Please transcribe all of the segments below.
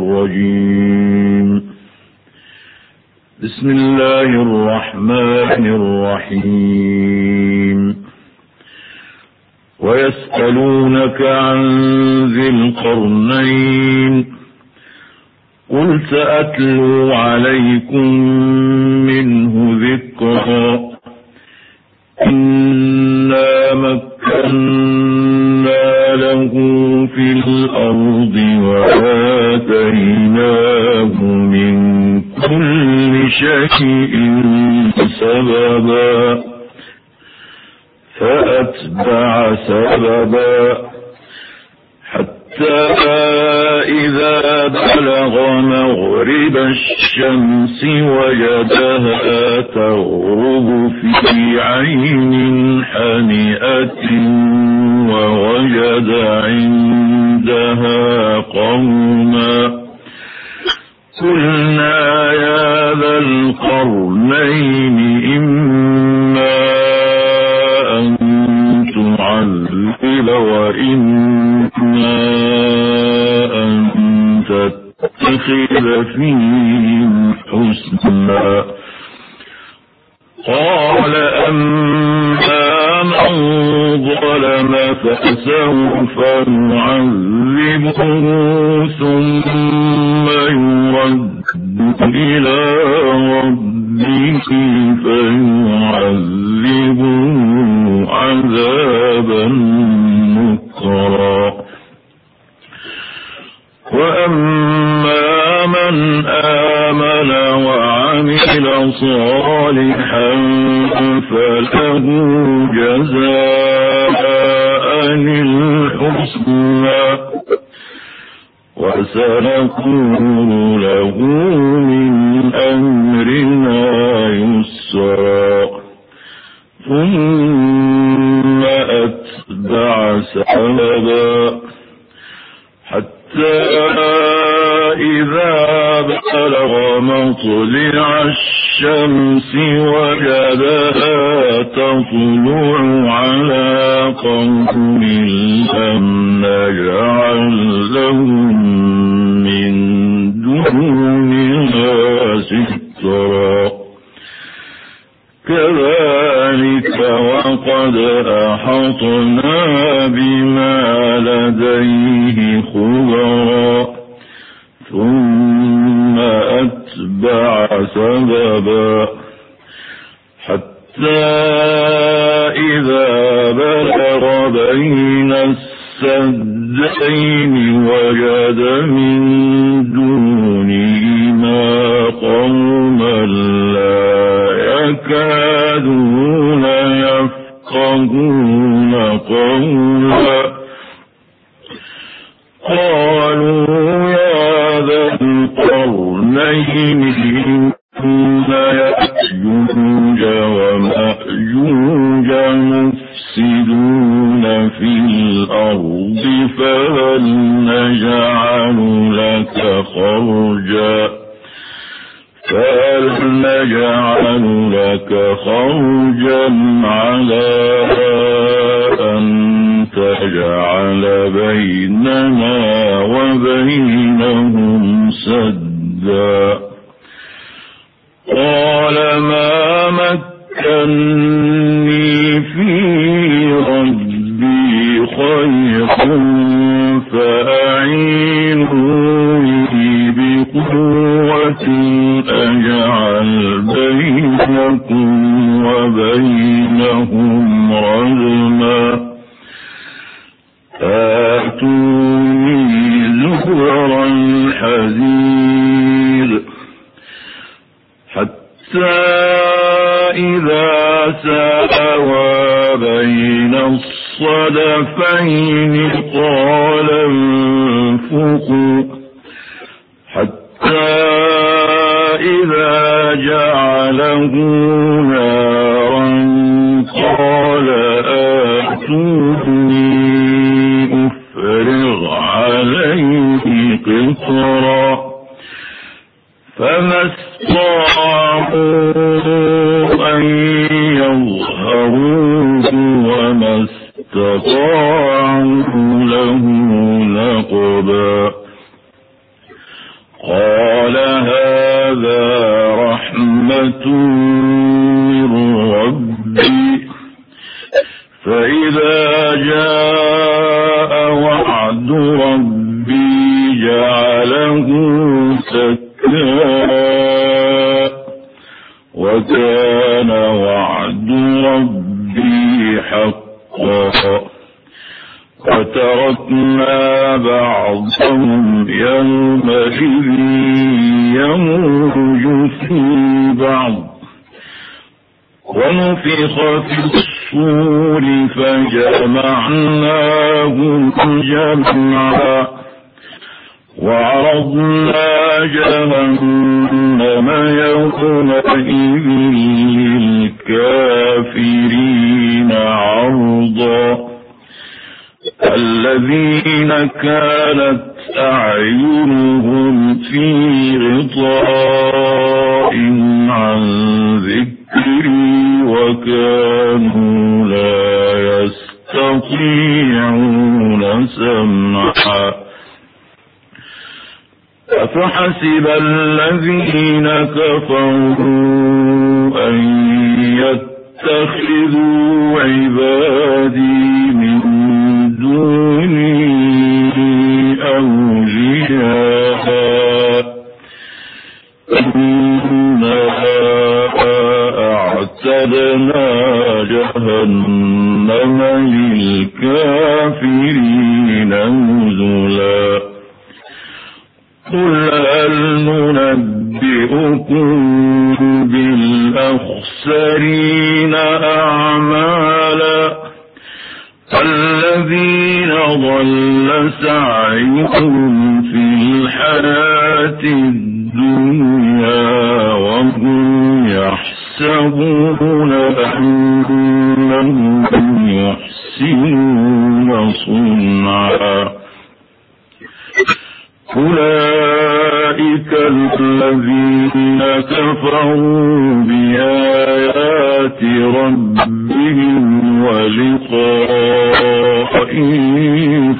الرجيم. بسم الله الرحمن الرحيم. ويسألونك عن ذي القرنين قل سأتلو عليكم منه ذكرا إنا مكنا له في الأرض وآتيناه من كل شيء سببا فأتبع سببا حتى إذا بلغ مغرب الشمس وجدها تغرب في عين حمئة ووجد عندها قوما قلنا يا ذا القرنين إما أن تعذب وإما أن تتخذ فيهم حسنا قال أما من ظلم فسوف نعذبه ثم يرد إلى ربه فيعذبه عذابا نكرا وأما من آمن وعمل صالحا فله جزاء الحسنى وسنقول له من أمرنا يسرا ثم أتبع سببا حتى إذا بلغ مطلع الشمس وجدها تطلع على قوم لم نجعل لهم من دونها سترا كذلك وقد أحطنا بما لديه خبرا ثم أتبع سببا حتى إذا بلغ بين السدين وجد من دونهما قوما لا يكادون يفقهون قولا قالوا يا ذا القرنين إن يأجوج ومأجوج مفسدون في الأرض فهل نجعل لك خرجا على أن تجعل بيننا وبينهم سدا قال ما مكنني في ربي خير فأعينوني بقوة أجعل بينكم وبينهم ردما آتوني زبر الحديد حتى إذا ساوى بين الصدفين قال انفخوا حتى إذا جعله نارا قال آتوني أفرغ عليه قطرا فما استطاعوا أن يظهروه وما استطاعوا له نقبا قال هذا رحمة من ربي فإذا جاء وعد ربي جعله سكاء وكان وعد ربي حقا وتركنا بعضهم يومئذ يموج في بعض ونفخ في الصور فجمعناهم جمعا وعرضنا جهنم يومئذ للكافرين عرضا الذين كانت أعينهم في غطاء عن ذكري وكانوا لا يستطيعون سمعا أفحسب الذين كفروا أن يتخذوا عبادي من دوني أولياء إنا أعتدنا جهنم للكافرين نزلا قل هل ننبئكم بالأخسرين أعمالا الذين ضل سعيهم في الحياة الدنيا وهم يحسبون أنهم يحسنون صنعا أولئك الذين كفروا بآيات ربهم ولقائه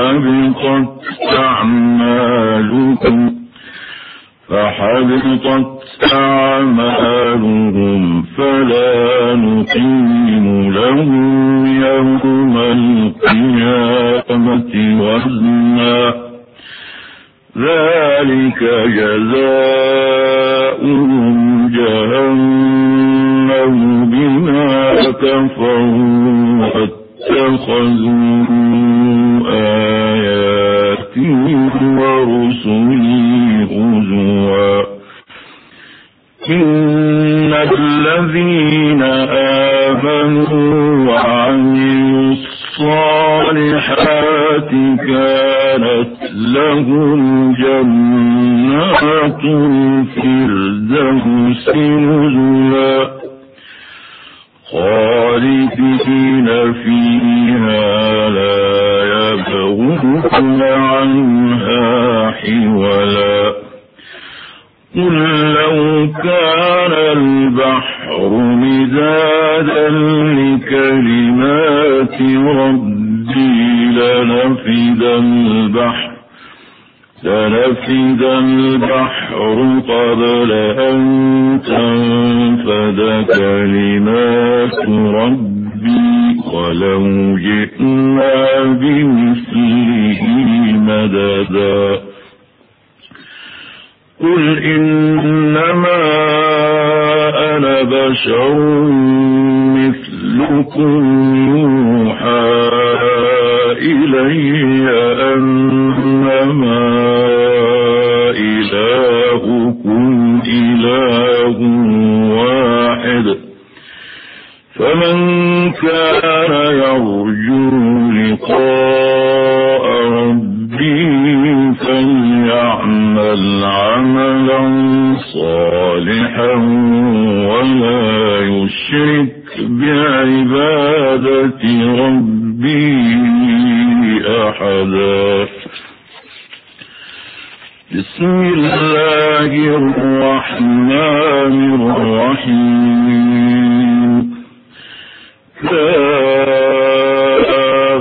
فحبطت أعمالهم فلا نقيم لهم يوم القيامة وزنا ذلك جزاؤهم جهنم بما كفروا واتخذوا آياتي ورسلي هزوا إن الذين آمنوا وعملوا الصالحات كانت لهم جنات الفردوس نزلا خالدين فيها لا يبغون عنها حولا قل لو كان البحر مدادا لكلمات ربي لنفد البحر قبل أن تنفد كلمات ربي ولو جئنا بمثله مددا قل إنما أنا بشر مثلكم يوحى إلي أنما إلهكم إله واحد فمن كان يرجو لقاء ربه فليعمل عملا صالحا ولا يشرك بعبادة ربه أحدا بسم الله الرحمن الرحيم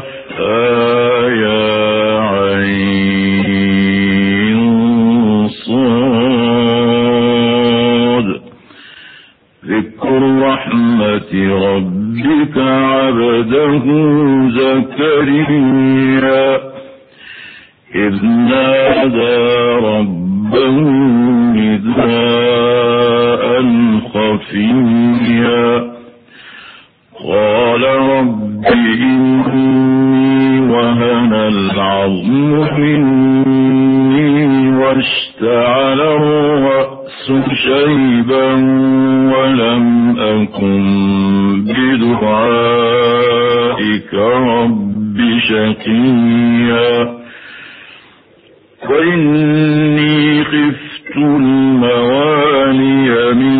كافها يا عين ولده زكريا إذ نادى ربه نداء خفيا قال رب إني وهن العظم مني واشتعل الرأس شيبا ولم أكن بدعائك رب شقيا وإني خفت الموالي من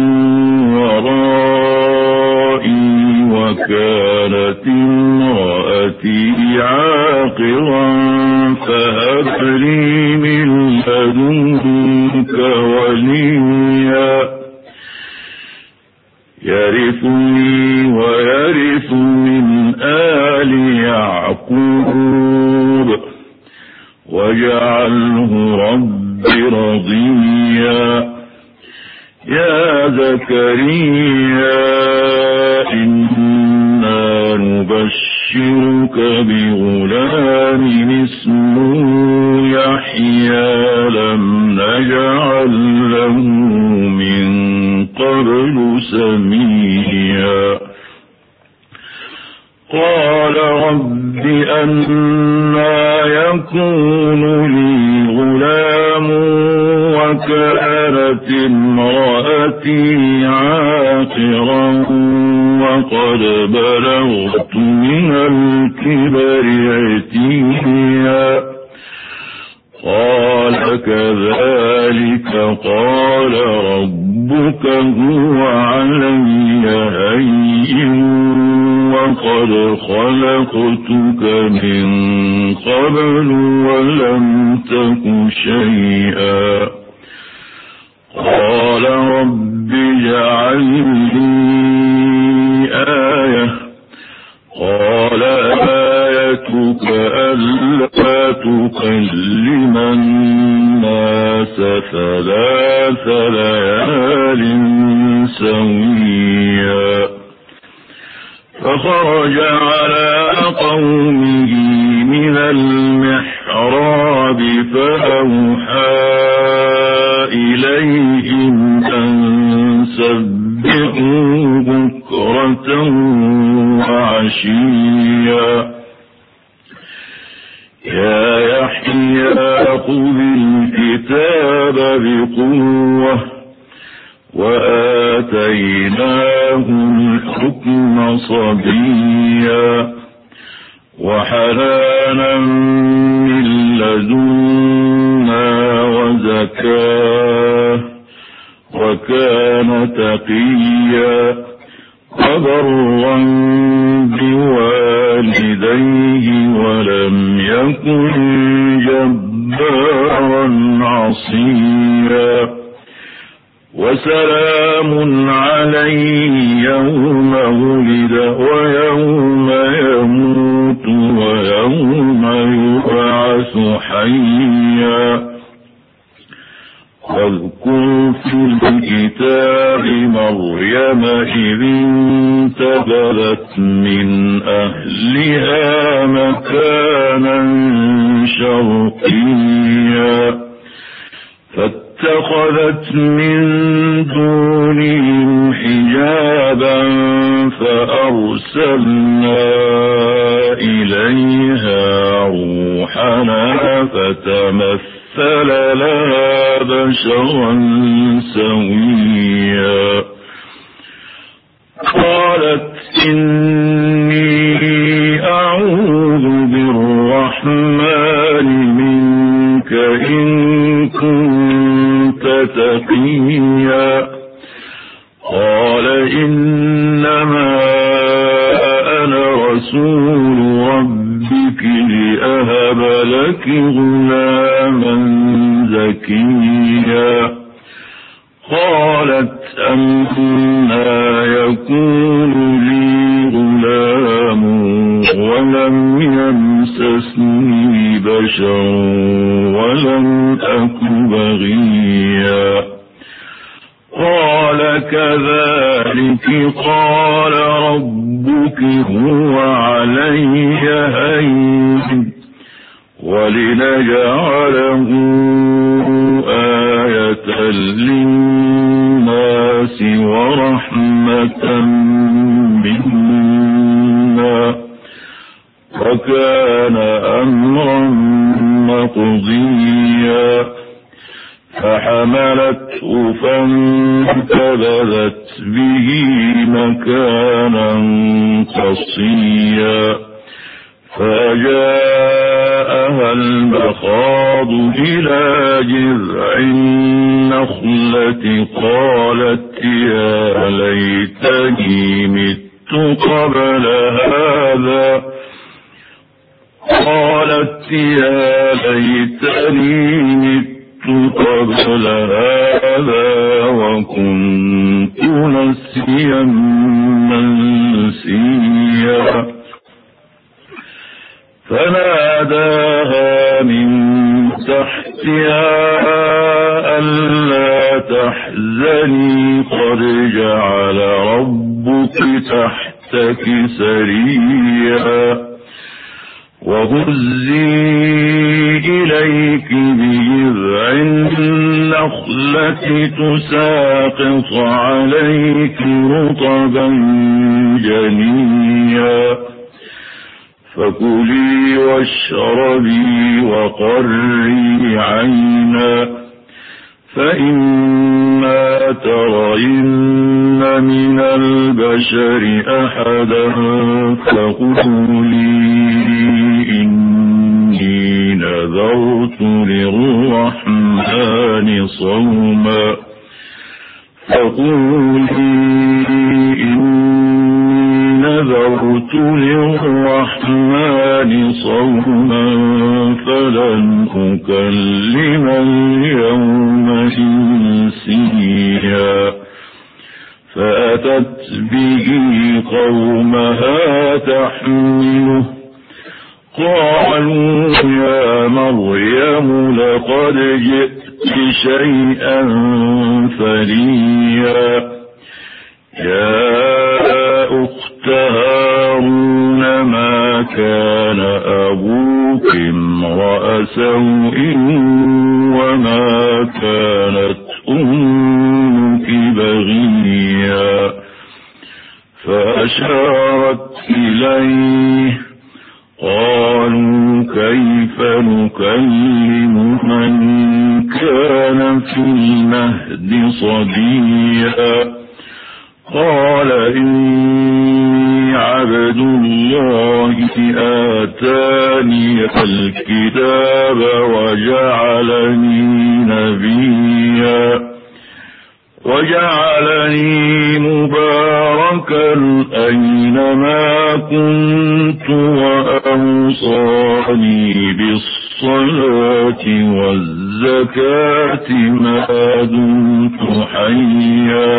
ورائي وكانت امرأتي عاقرا فهب لي من لدنك وليا يرثني ويرث من آل يعقوب واجعله رب رضيا يا زكريا إنا نبشرك بغلام اسمه يحيى لم نجعل له من قبل سميا قال رب أنى يكون لي غلام وكانت امرأتي عاقرا وقد بلغت من الكبر عتيا قال كذلك قال ربك هو علي هين وقد خلقتك من قبل ولم تك شيئا قال رب اجعل لي آية قال آيتك ألا تكلم الناس 3 ليال سويا فخرج على قومه من المحراب فأوحى إليهم أن سبحوا بكرة وعشيا يا يحيى خذ الكتاب بقوة وآتيناه الحكم صبيا وحنانا من لدنا وزكاة وكان تقيا وبرا بوالديه ولم يكن جبارا عصيا وسلام عليه يوم ولد ويوم يموت ويوم يبعث حيا واذكر في الكتاب مريم إذ انتبذت من أهلها مكانا شرقيا فاتخذت من دونهم حجابا فأرسلنا إليها روحنا فتمثل لها بشرا سويا قالت إني أعوذ بالرحمن منك إن كنت تقيا قال إنما أنا رسول ربك لأهب لك غلاما زكيا قالت أنى يكون لي غلام ولم يمسسني بشر ولم أك بغيا قال كذلك عليك قال ربك هو علي هين ولنجعله آية للناس ورحمة منا وكان أمرا مقضيا فحملته فانتبذت به مكانا قصيا فجاءها المخاض إلى جذع النخلة قالت يا ليتني مت قبل هذا قبل هذا وكنت نسيا منسيا فناداها من تحتها ألا تحزني قد جعل ربك تحتك سريا وهزي إليك بجذع النخلة تساقط عليك رطبا جنيا فكلي واشربي وقري عينا فإما ترين من البشر أحدا فقولي إني نذرت للرحمن صوما فلن أكلم اليوم إنسيا فأتت به قومها تحمله قالوا يا مريم لقد جئت شيئا فريا يا أخت هارون ما كان أبوك امرأ سوء وما كانت أمك بغيا فأشارت إليه قالوا كيف نكلم من كان في المهد صبيا قال إني عبد الله آتاني الكتاب وجعلني مباركا أينما كنت وأوصاني بالصلاة والزكاة ما دمت حيا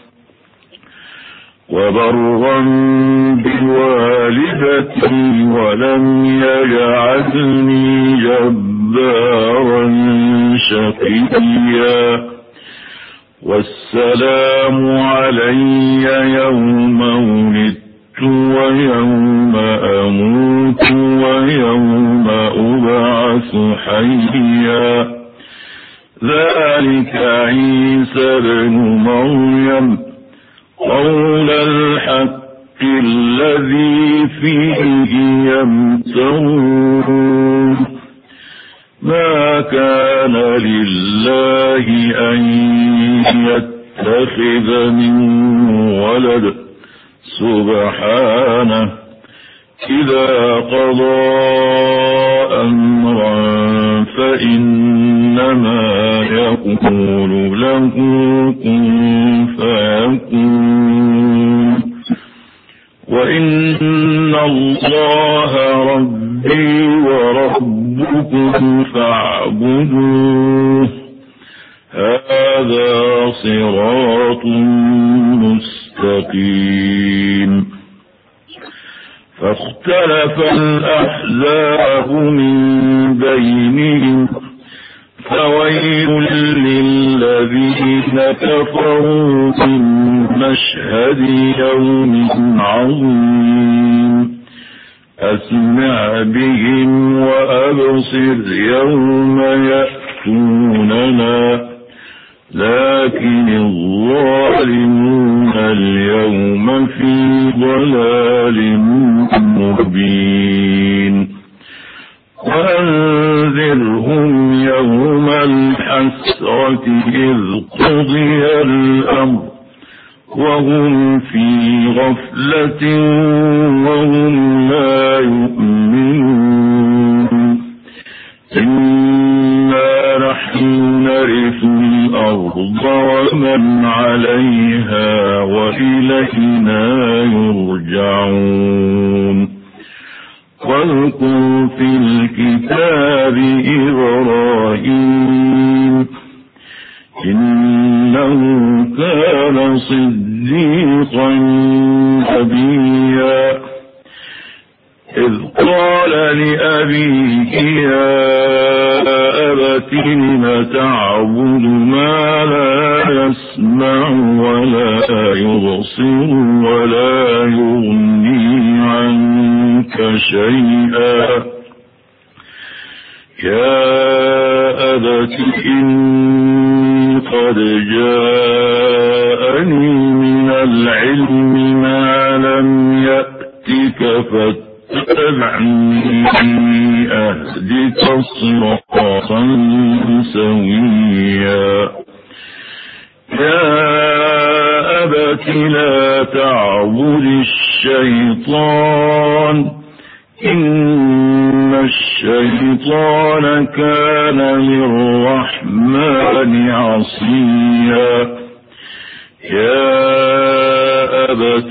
وبرا بوالدتي ولم يجعلني جبارا شقيا والسلام علي يوم ولدت ويوم أموت ويوم أبعث حيا ذلك عيسى بن مريم قول الحق الذي فيه يمترون ما كان لله أن يتخذ من ولد سبحانه إذا قضى أمرا فإنما يقول له كن فيكون وإن الله ربي وربكم فاعبدوه هذا صراط مستقيم فاختلف الأحزاب من بينهم فويل للذين كفروا من مشهد يوم عظيم أسمع بهم وأبصر يوم يأتوننا لكن الظالمون اليوم في ضلال مبين وأنذرهم يوم الحسرة إذ قضي الأمر وهم في غفلة وهم لا يؤمنون إنا نحن نرث الأرض ومن عليها وإلينا يرجعون واذكر في الكتاب إبراهيم إنه كان صديقا نبيا إذ قال لأبيه يا أبت لم تعبد ما لا يسمع ولا يبصر ولا يغني عنك شيئا يا أبت إني قد جاءني من العلم ما لم يأتك فاتبعني أهدك صراطا سويا يا أبت لا تعبد الشيطان إن الشيطان كان للرحمن عصيا يا أبت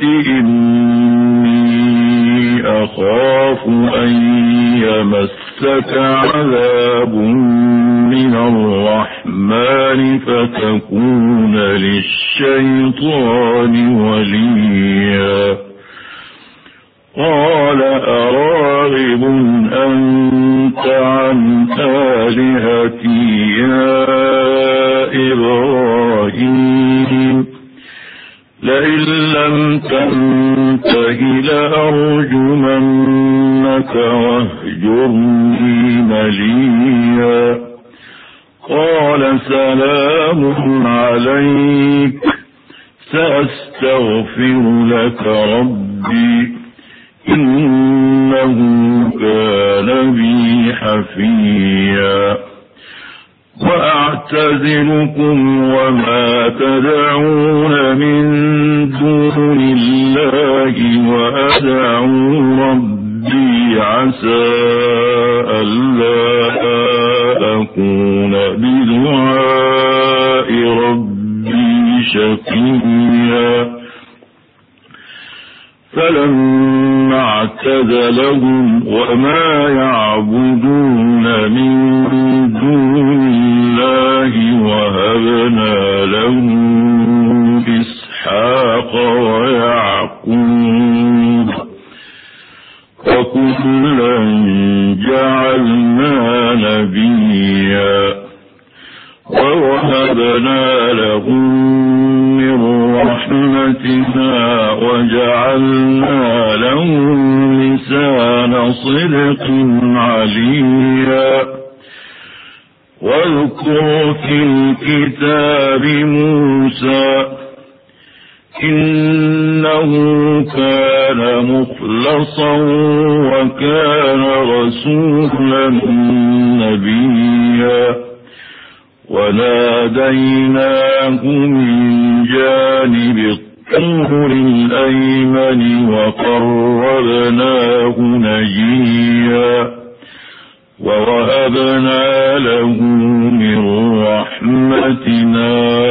إني أخاف أن يمسك عذاب من الرحمن فتكون للشيطان وليا قال أراغب أنت عن آلهتي يا إبراهيم لئن لم تنته لأرجمنك واهجرني مليا قال سلام عليك سأستغفر لك ربي إنه كان بي حفيا وأعتزلكم وما تدعون من دون الله وأدعو ربي عسى ألا أكون بدعاء ربي شقيا فلما اعتزلهم وما يعبدون من دون الله وهبنا له إسحاق ويعقوب وكلا جعلنا نبيا ووهبنا لهم من رحمتنا وجعلنا لهم لسان صدق عليا واذكر في الكتاب موسى إنه كان مخلصا وكان رسولا نبيا وناديناه من جانب الطور الأيمن وقربناه نجيا ووهبنا له من رحمتنا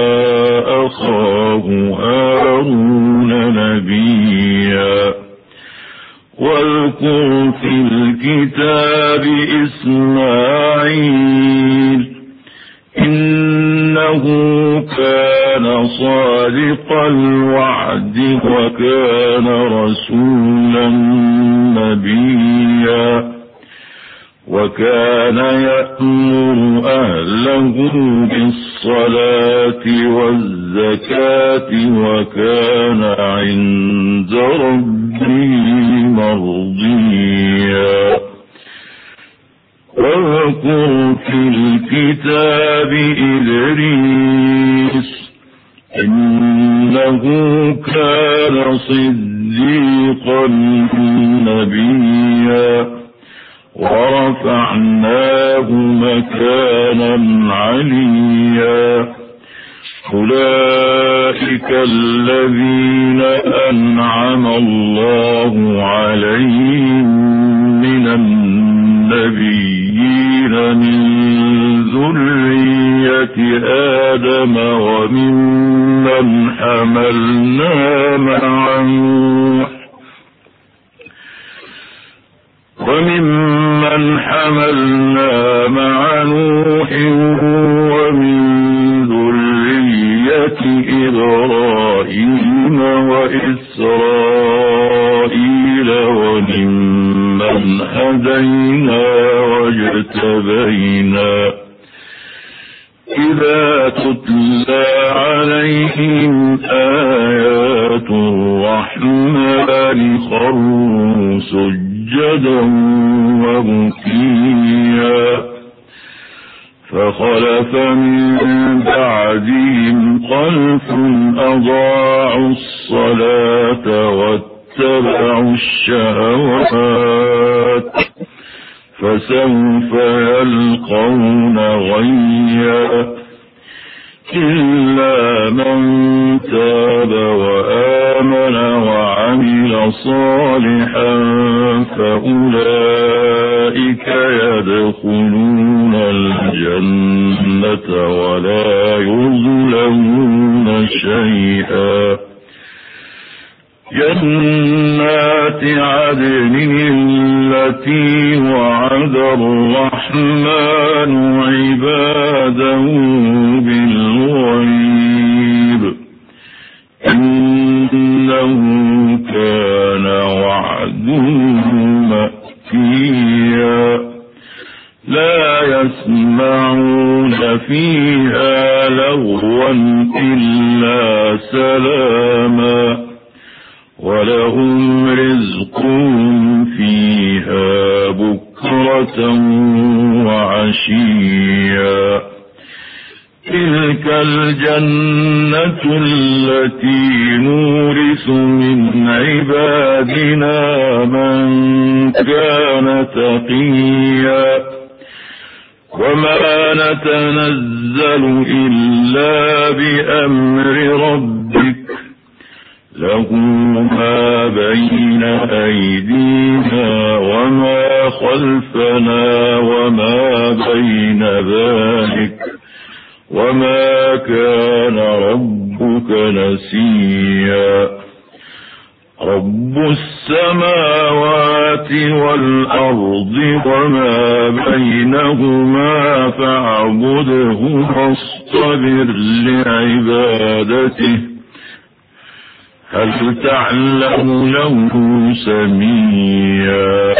أخاه هارون نبيا واذكر في الكتاب إسماعيل إنه كان صادق الوعد وكان رسولا نبيا وكان يأمر أهله بالصلاة والزكاة الزكاة وكان عند ربه مرضيا واذكر في الكتاب إدريس إنه كان صديقا نبيا ورفعناه مكانا عليا أولئك الذين أنعم الله عليهم من النبيين من ذرية آدم وممن حملنا مع نوح ومن ذرية إبراهيم وإسرائيل وممن هدينا واجتبينا إذا تتلى عليهم آيات الرحمن خروا سجدا وبكيا فخلف من بعدهم خلف أضاعوا الصلاة واتبعوا الشهوات فسوف يلقون غيا إلا من تاب وآمن وعمل صالحا فأولئك يدخلون الجنة ولا يظلمون شيئا جنات عدن التي وعد الرحمن عباده بالغيب إنه كان وعده مأتيا لا يسمعون فيها لغوا إلا سلاما ولهم رزقهم فيها بكرة وعشيا تلك الجنة التي نورث من عبادنا من كان تقيا وما نتنزل إلا بأمر ربك له ما بين أيدينا وما خلفنا وما بين ذلك وما كان ربك نسيا رب السماوات والأرض وما بينهما فاعبده واصطبر لعبادته هل تعلم له سميا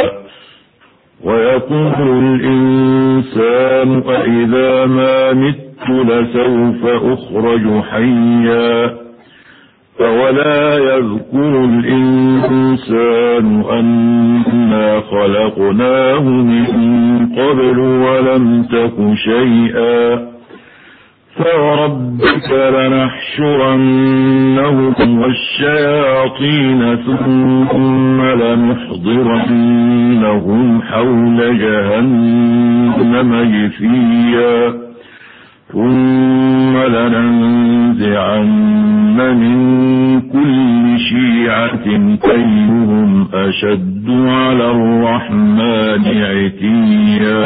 ويقول الإنسان أإذا ما مت لسوف أخرج حيا فولا يذكر الإنسان أنا خلقناه من قبل ولم تك شيئا فوربك لنحشرنهم والشياطين ثم لنحضرنهم حول جهنم جثيا ثم لننزعن من كل شيعة أيهم أشد على الرحمن عتيا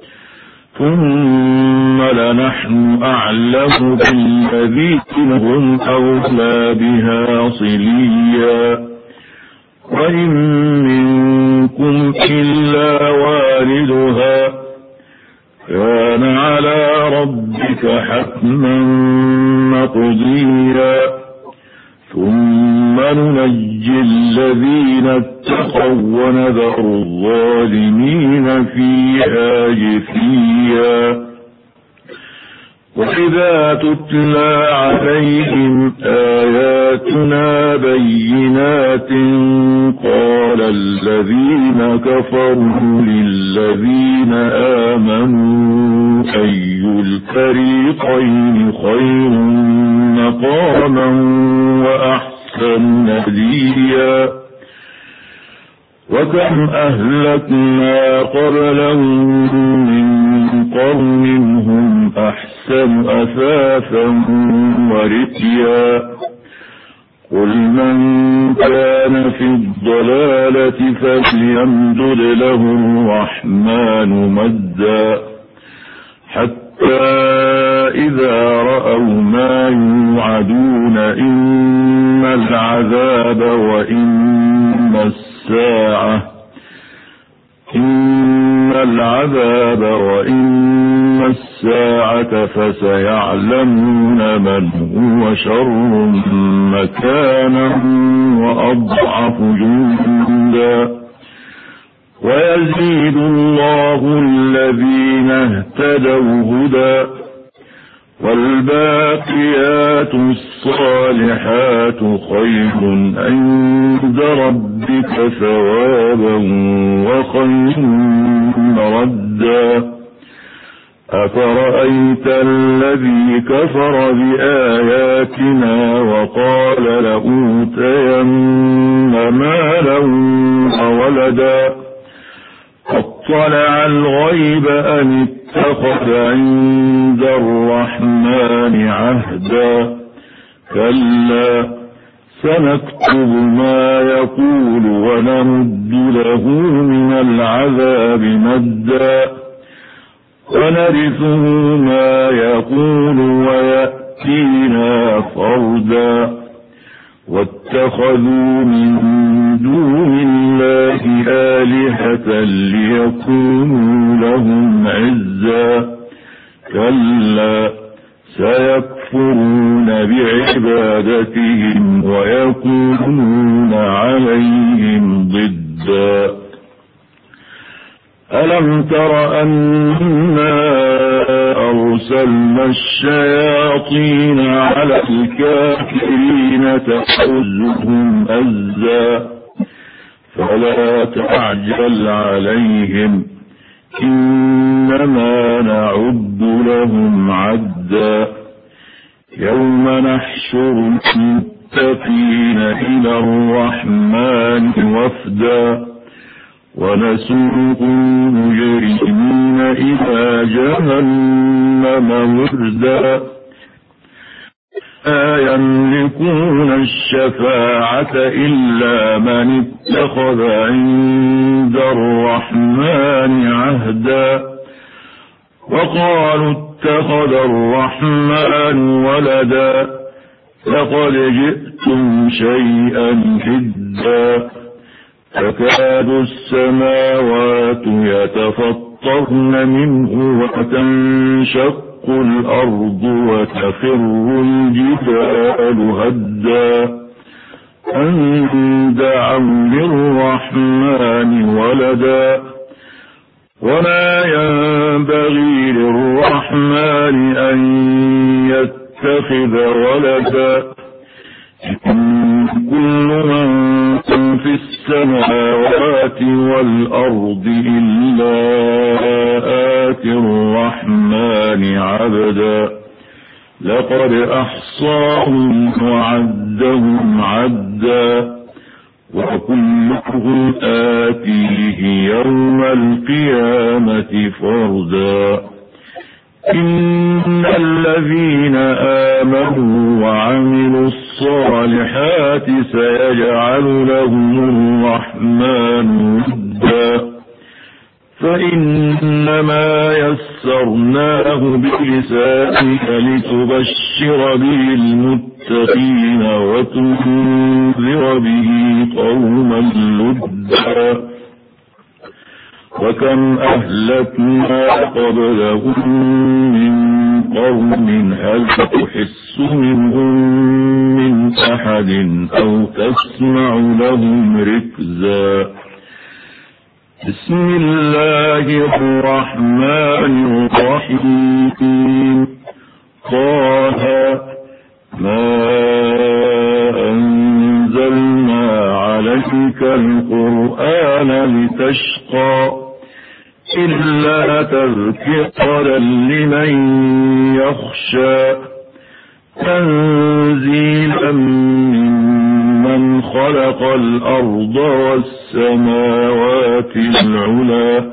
ثم لنحن أعلم بالذين هم أولى بها صليا وإن منكم إلا واردها كان على ربك حتما مقضيا ثم ننجي الذين اتقوا ونذر الظالمين فيها جثيا وإذا تتلى عليهم آياتنا بينات قال الذين كفروا للذين آمنوا أي الفريقين خير مقاما وأحسن نديا وكم أهلكنا قبلهم من قرن هم أحسن أثاثا ورئيا قل من كان في الضلالة فليمدد له الرحمن مدا حتى إذا رأوا ما يوعدون إما العذاب وإما الساعة فسيعلمون من هو شر مكانا وأضعف جندا ويزيد الله الذين اهتدوا هدى والباقيات الصالحات خير عند ربك ثوابا وخير مردا أفرأيت الذي كفر بآياتنا وقال لأوتين مالا وولدا اطلع الغيب أم اتخذ عند الرحمن عهدا كلا سنكتب ما يقول ونمد له من العذاب مدا ونرثه ما يقول ويأتينا فردا واتخذوا من دون الله آلهة ليكونوا لهم عزا كلا سيكفرون بعبادتهم ويكونون عليهم ضدا ألم تر أنا أرسلنا الشياطين على الكافرين تحزهم أزا فلا تعجل عليهم إنما نعد لهم عدا يوم نحشر المتقين إلى الرحمن وفدا ونسوق المجرمين إلى جهنم وردا لا يملكون الشفاعة إلا من اتخذ عند الرحمن عهدا وقالوا اتخذ الرحمن ولدا لقد جئتم شيئا إدا تكاد السماوات يتفطرن منه وتنشق الأرض وتخر الجبال هدا أن دعوا للرحمن ولدا وما ينبغي للرحمن أن يتخذ ولدا إن كل من في السماوات والأرض إلا آتي الرحمن عبدا لقد أحصاهم وعدهم عدا وكلهم آتيه يوم القيامة فردا إن الذين آمنوا وعملوا الصالحات سيجعل لهم الرحمن ودا فإنما يسرناه بلسانك لتبشر به المتقين وتنذر به قوما لدا وكم أهلكنا قبلهم من قرن هل تحس منهم من أحد أو تسمع لهم ركزا بسم الله الرحمن الرحيم طه ما أنزلنا عليك القرآن لتشقى إلا تذكرة لمن يخشى تنزيلا ممن خلق الأرض والسماوات العلى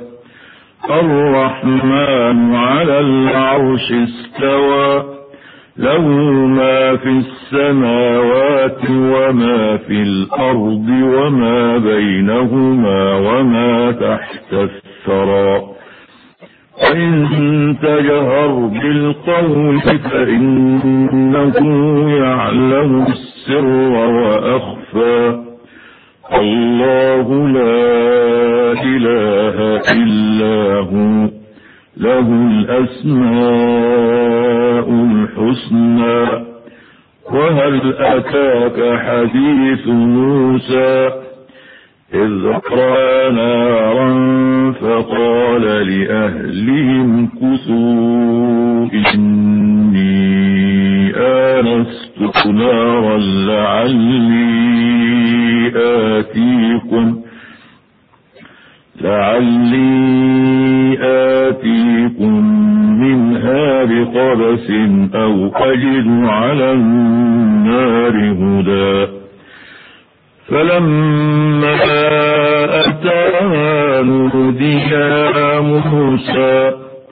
الرحمن على العرش استوى له ما في السماوات وما في الأرض وما بينهما وما تحت الثرى وإن تجهر بالقول فإنه يعلم السر وأخفى الله لا إله إلا هو له الأسماء الحسنى وهل أتاك حديث موسى إذ رأى نارا فقال لأهلهم كثوا إني آنست نارا لعلي آتيكم منها بقبس أو أجد على النار هدى فلما أتاها نودي يا موسى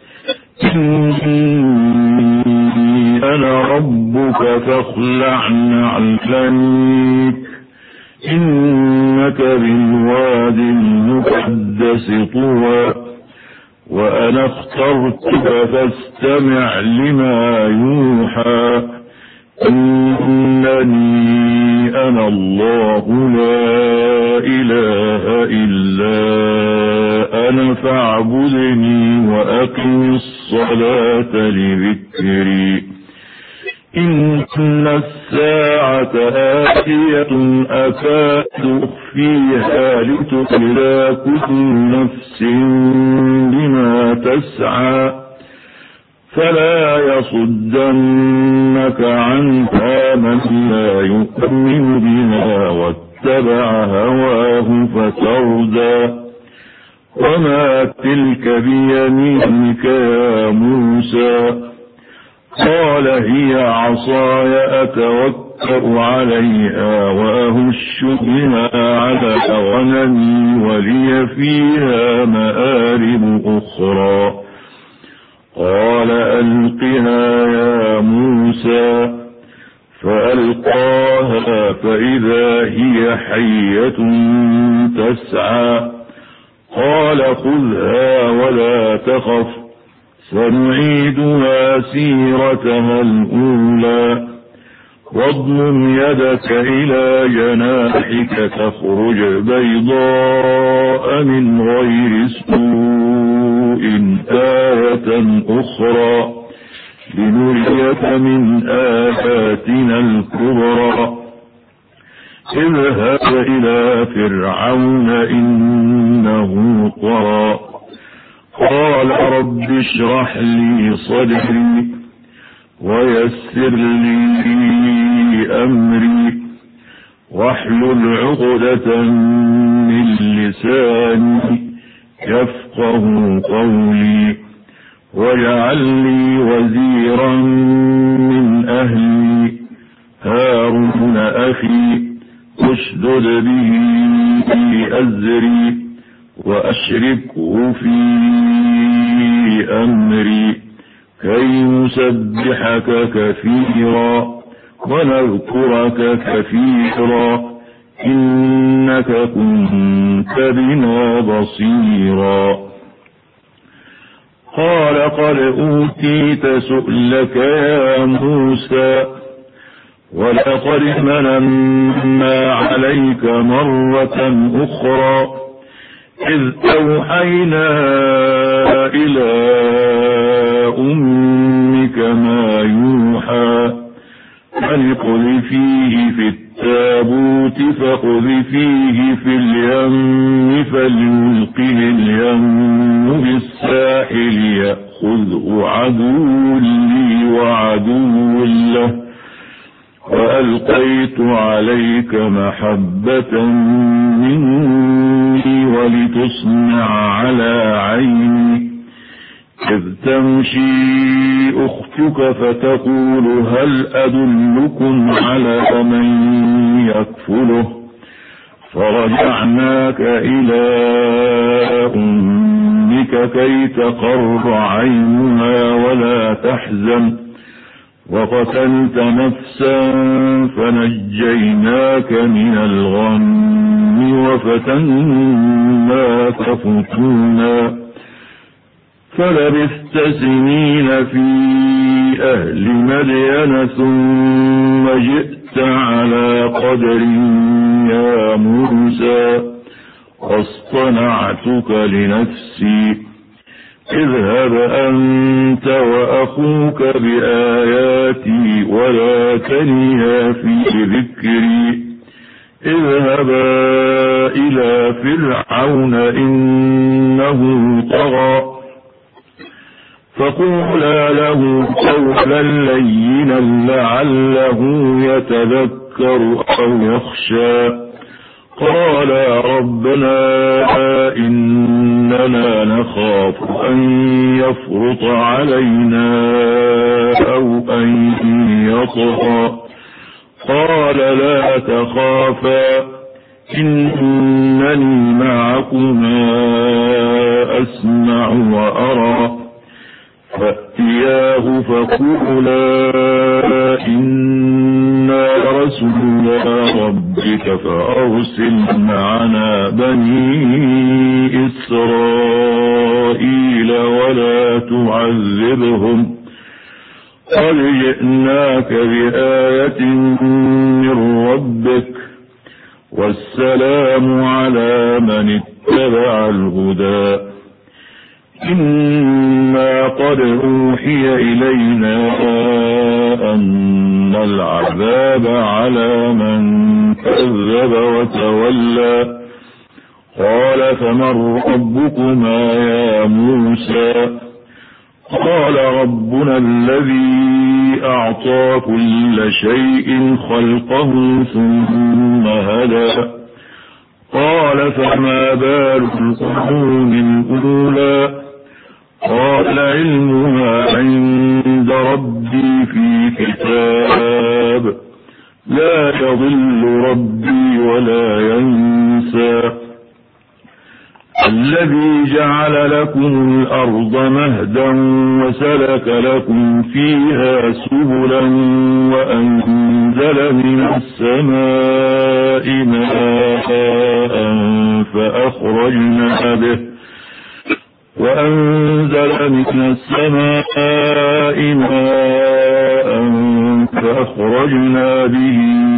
إني أنا ربك فاخلع نعليك إنك بالواد المقدس طوى وأنا اخترتك فاستمع لما يوحى إنني أنا الله لا إله إلا أنا فاعبدني وأقم الصلاة لذكري إن الساعة آتية أكاد أخفيها لتجزى كل نفس بما تسعى فلا يصدنك عنها من لا يؤمن بها واتبع هواه فتردى وما تلك بيمينك يا موسى قال هي عصاي أتوكأ عليها وأهش بها على غنمي ولي فيها مآرب أخرى قال ألقها يا موسى فألقاها فإذا هي حية تسعى قال خذها ولا تخف سنعيدها سيرتها الأولى واضمم يدك إلى جناحك تخرج بيضاء من غير سوء آية أخرى لنريك من آياتنا الكبرى اذهب إلى فرعون إنه طغى قال رب اشرح لي صدري ويسر لي أمري واحلل عقدة من لساني يفقه قولي واجعل لي وزيرا من أهلي هارون أخي اشدد به أزري وأشركه في أمري كي نسبحك كثيرا ونذكرك كثيرا إنك كنت بنا بصيرا قال قد أوتيت سؤلك يا موسى ولقد مننا عليك مرة أخرى إذ أوحينا إلى أمك ما يوحى أن اقذفيه في التابوت فاقذفيه في اليم فليلقه اليم بالساحل فخذه عدو لي وعدو له وألقيت عليك محبة مني ولتصنع على عيني إذ تمشي أختك فتقول هل أدلكم على من يكفله فرجعناك إلى أمك كي تقر عينها ولا تحزن وقتلت نفسا فنجيناك من الغم وفتناك فتونا فلبثت سنين في أهل مدين ثم جئت على قدر يا موسى واصطنعتك لنفسي اذهب أنت وأخوك بآياتي ولا تنيا في ذكري اذهبا إلى فرعون إنه طغى فقولا له قولا لينا لعله يتذكر أو يخشى قالا ربنا إننا نخاف أن يفرط علينا أو أن يطغى قال لا تخافا إنني معكما أسمع وأرى فأتياه فقولا إنا رسول ربك فأرسل معنا بني إسرائيل ولا تعذبهم قد جئناك بآية من ربك والسلام على من اتبع الهدى إنا قد أوحي إلينا أن العذاب على من كذب وتولى قال فمن ربكما يا موسى قال ربنا الذي أعطى كل شيء خلقه ثم هدى قال فما بال القرون الأولى قال علمها عند ربي في كتاب لا يضل ربي ولا ينسى الذي جعل لكم الأرض مهدا وسلك لكم فيها سبلا وأنزل من السماء ماء فأخرجنا به فأخرجنا به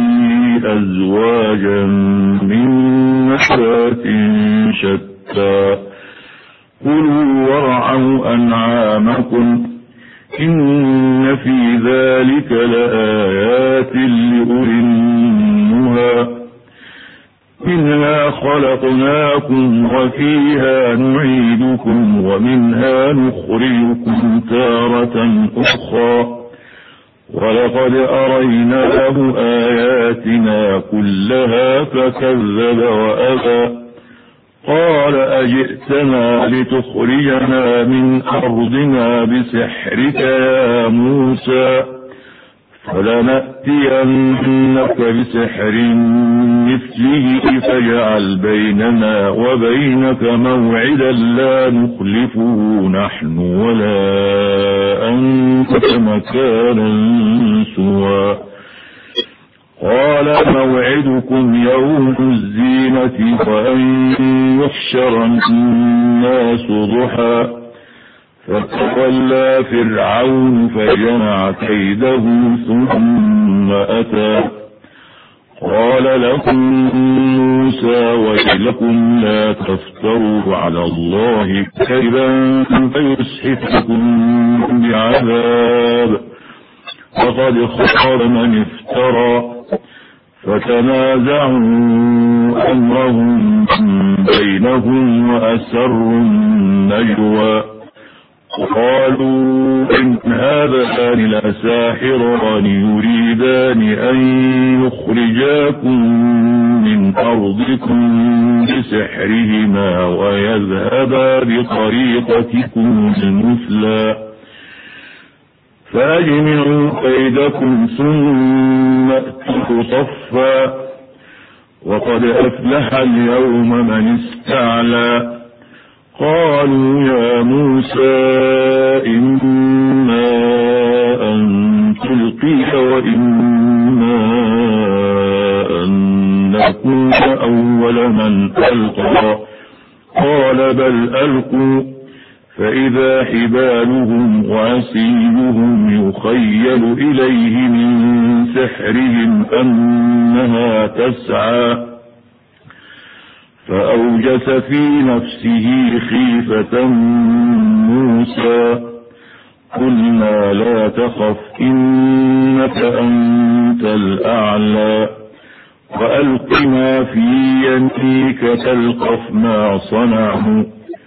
أزواجا من نبات شتى كلوا وارعوا أنعامكم إن في ذلك لآيات لأولي النهى منها خلقناكم وفيها نعيدكم ومنها نخرجكم تارة أخرى ولقد أريناه آياتنا كلها فكذب وأبى قال أجئتنا لتخرجنا من أرضنا بسحرك يا موسى فلنأتينك بسحر مثله فاجعل بيننا وبينك موعدا لا نخلفه نحن ولا أنت مكانا سوى قال موعدكم يوم الزينة وأن يحشر الناس ضحى فتولى فرعون فجمع كيده ثم أتى قال لكم موسى ويلكم لا تفتروا على الله كذبا فيسحتكم بعذاب وقد خاب من افترى فتنازعوا أمرهم بينهم وأسروا النجوى قالوا إن هذان لساحران يريدان أن يخرجاكم من أرضكم بسحرهما ويذهبا بطريقتكم المثلى فأجمعوا كيدكم ثم أتوا صفا وقد أفلح اليوم من استعلى قالوا يا موسى إما أن تلقي وإما أن نكون أول من ألقى قال بل ألقوا فإذا حبالهم وعصيهم يخيل إليه من سحرهم أنها تسعى فأوجس في نفسه خيفة موسى قلنا لا تخف إنك أنت الأعلى وألق ما في يمينك تلقف ما صنعوا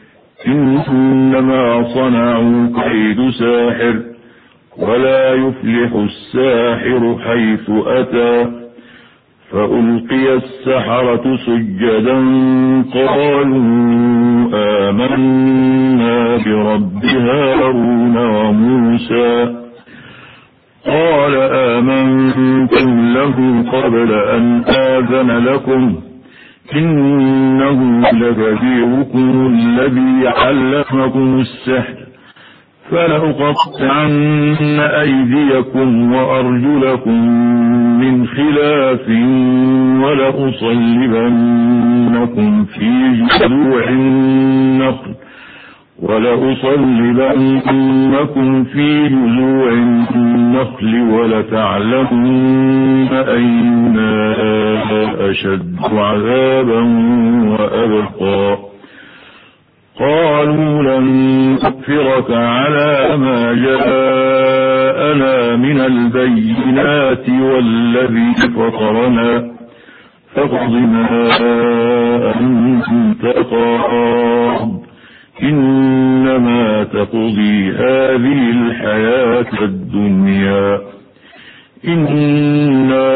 إنما صنعوا كيد ساحر ولا يفلح الساحر حيث أتى فألقي السحرة سجدا قالوا آمنا برب هارون وموسى قال آمنتم له قبل أن آذن لكم إنه لكبيركم الذي علمكم السحر فلأقطعن أيديكم وأرجلكم من خلاف ولأصلبنكم في جذوع النخل ولتعلمن أينا أشد عذابا وأبقى قالوا لن نؤثرك على ما جاءنا من البينات والذي فطرنا فاقض ما أنت قاض إنما تقضي هذه الحياة الدنيا إنا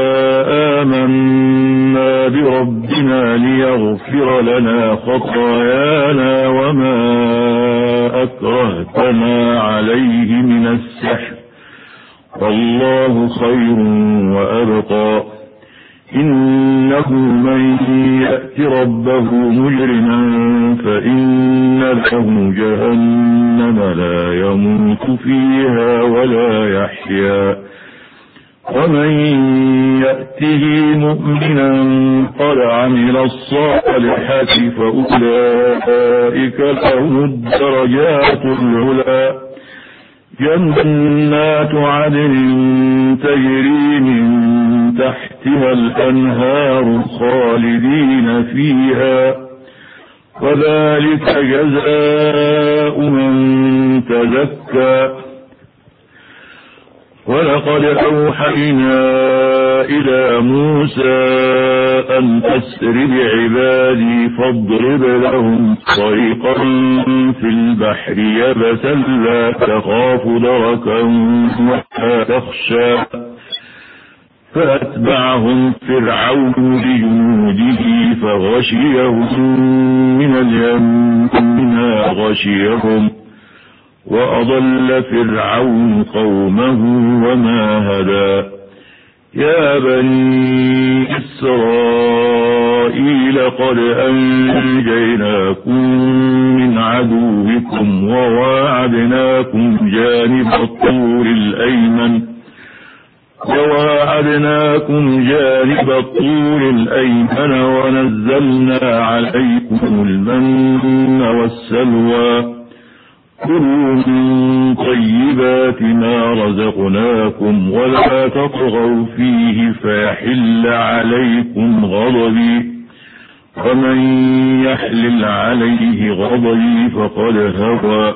آمنا بربنا ليغفر لنا خطايانا وما أكرهتنا عليه من السحر والله خير وأبقى إنه من يأت ربه مجرما فإن له جهنم لا يموت فيها ولا يحيا ومن يأته مؤمنا قد عمل الصالحات فأولئك لهم الدرجات العلى جنات عدن تجري من تحتها الأنهار خالدين فيها وذلك جزاء من تزكى ولقد أوحينا إلى موسى أن أسر بعبادي فاضرب لهم طريقا في البحر يبسا لا تخاف دركا ولا تخشى فأتبعهم فرعون بجنوده فغشيهم من اليم ما غشيهم وأضل فرعون قومه وما هدى يا بني إسرائيل قد أنجيناكم من عدوكم وواعدناكم جانب الطور الأيمن ونزلنا عليكم المن والسلوى كلوا من طيبات ما رزقناكم ولا تطغوا فيه فيحل عليكم غضبي ومن يحلل عليه غضبي فقد هوى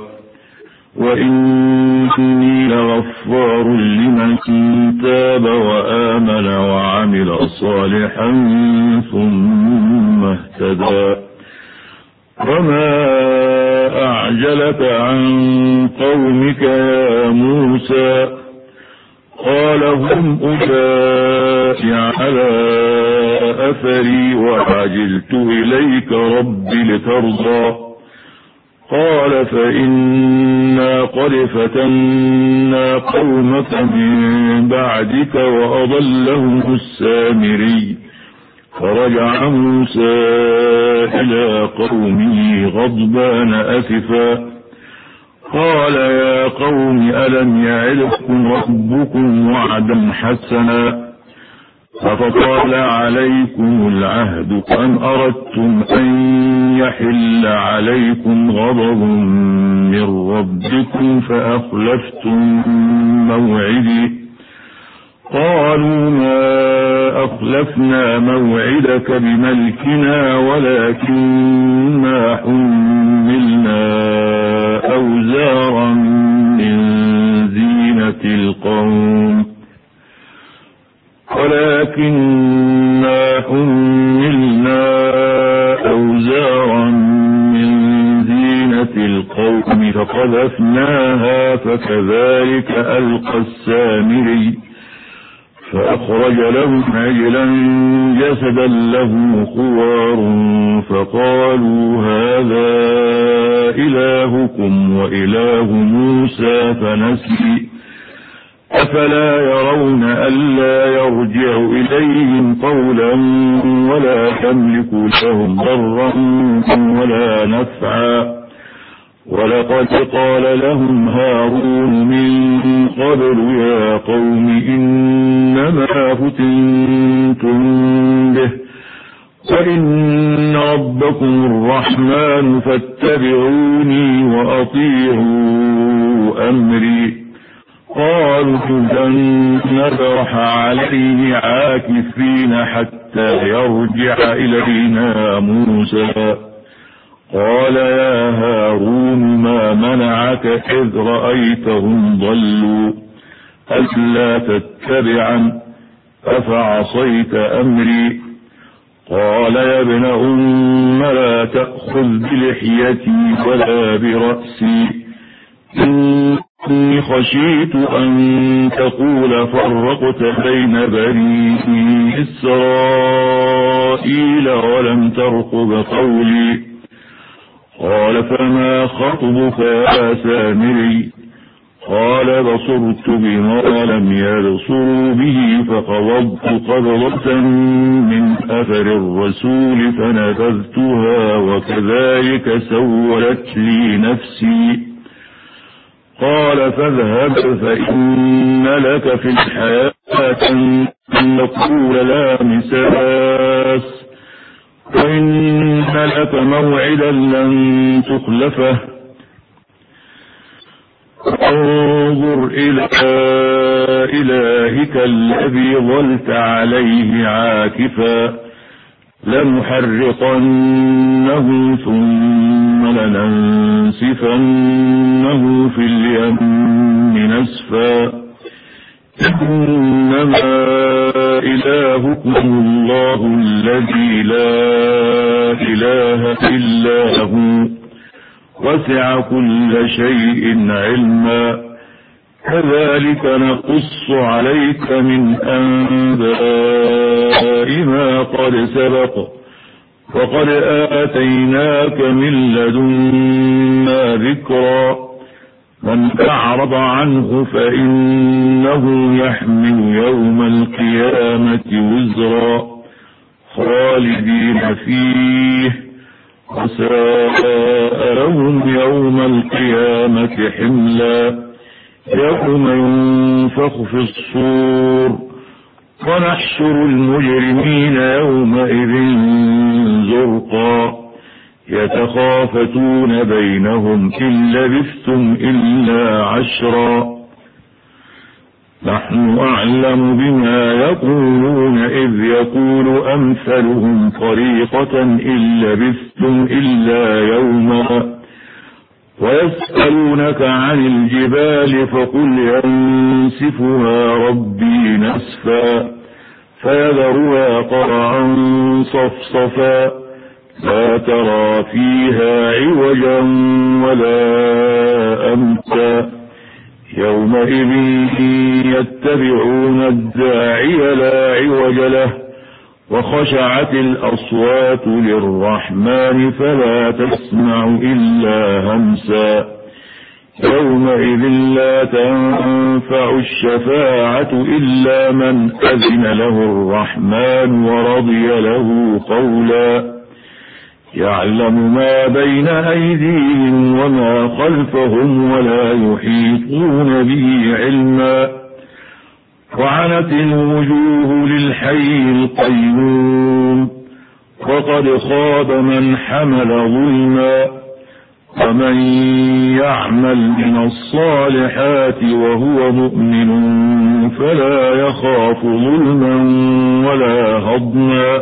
وإني لغفار لمن تاب وآمن وعمل صالحا ثم اهتدى وما أعجلك عن قومك يا موسى قال هم أولئك على أثري وعجلت إليك رب لترضى قال فإنا قد فتنا قومك من بعدك وأضلهم السامري فرجع موسى إلى قومه غضبان أسفا قال يا قوم ألم يعدكم ربكم وعدا حسنا أفطال عليكم العهد أم أردتم أن يحل عليكم غضب من ربكم فأخلفتم موعدي قالوا ما أخلفنا موعدك بملكنا ولكننا حملنا أوزارا من زينة القوم فقذفناها فكذلك ألقى السامري فأخرج لهم عجلا جسدا له خوار فقالوا هذا إلهكم وإله موسى فنسي أفلا يرون ألا يرجع إليهم قولا ولا تملك لهم ضرا ولا نفعا ولقد قال لهم هارون من قبل يا قوم إنما فتنتم به وإن ربكم الرحمن فاتبعوني وأطيعوا أمري قالوا لن نبرح عليه عاكفين حتى يرجع إلينا موسى قال يا هارون ما منعك إذ رأيتهم ضلوا ألا تتبعا أفعصيت أمري قال يا ابن أم لا تأخذ بلحيتي ولا برأسي إني خشيت أن تقول فرقت بين بني إسرائيل ولم ترقب قولي قال فما خطبك يا سامري قال بصرت بما لم يبصروا به فقبضت قبضة من أثر الرسول فنبذتها وكذلك سولت لي نفسي قال فاذهب فإن لك في الحياة أن تقول لا مساس وإن لك موعدا لن تخلفه انظر إلى إلهك الذي ظلت عليه عاكفا لنحرقنه ثم لننسفنه في اليم نسفا إنما إلهكم الله الذي لا إله إلا هو وسع كل شيء علما كذلك نقص عليك من أنباء ما قد سبق وقد آتيناك من لدنا ذكرا من أعرض عنه فإنه يحمل يوم القيامة وزرا خالدين فيه وساء لهم يوم القيامة حملا يوم ينفخ في الصور ونحشر المجرمين يومئذ زرقا يتخافتون بينهم إن لبثتم إلا عشرا نحن أعلم بما يقولون إذ يقول أمثلهم طريقة إن لبثتم إلا يوما ويسألونك عن الجبال فقل ينسفها ربي نسفا فيذرها قرعا صفصفا لا ترى فيها عوجا ولا أمتا يومئذ يتبعون الداعي لا عوج له وخشعت الأصوات للرحمن فلا تسمع إلا همسا يومئذ لا تنفع الشفاعة إلا من أذن له الرحمن ورضي له قولا يعلم ما بين أيديهم وما خلفهم ولا يحيطون به علما وعنت الوجوه للحي القيوم وقد خاب من حمل ظلما ومن يعمل من الصالحات وهو مؤمن فلا يخاف ظلما ولا هضما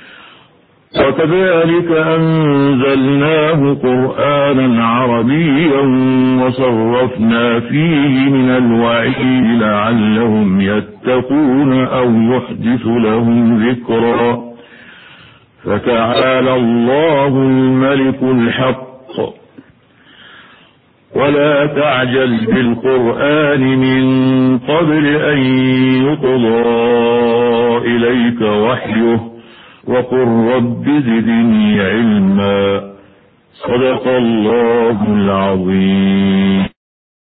وكذلك أنزلناه قرآنا عربيا وصرفنا فيه من الوعيد لعلهم يتقون أو يحدث لهم ذكرا فتعالى الله الملك الحق ولا تعجل بالقرآن من قبل أن يقضى إليك وحيه وقل رب زدني علما صدق الله العظيم.